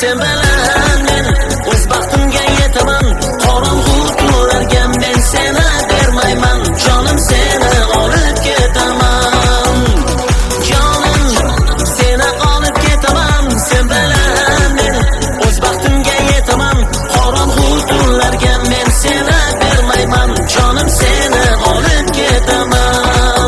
sen bilan men o'z baxtimga yetaman. Qorong'u tunlarga men seni bermayman, jonim seni olib ketaman. Jonim seni olib ketaman, sen bilan men o'z baxtimga yetaman. Qorong'u tunlarga men seni bermayman, jonim seni olib ketaman.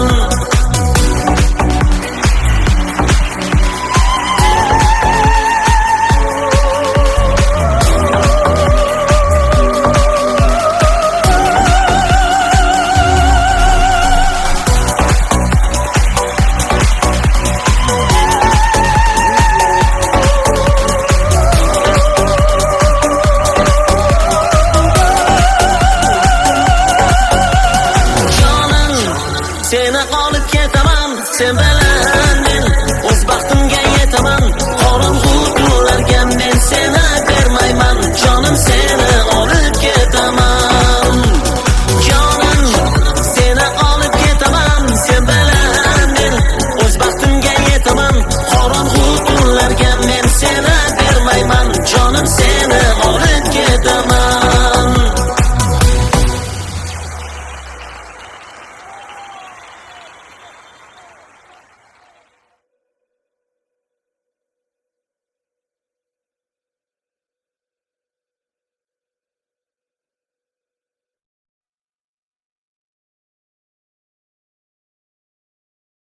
Seni olib ketaman, sen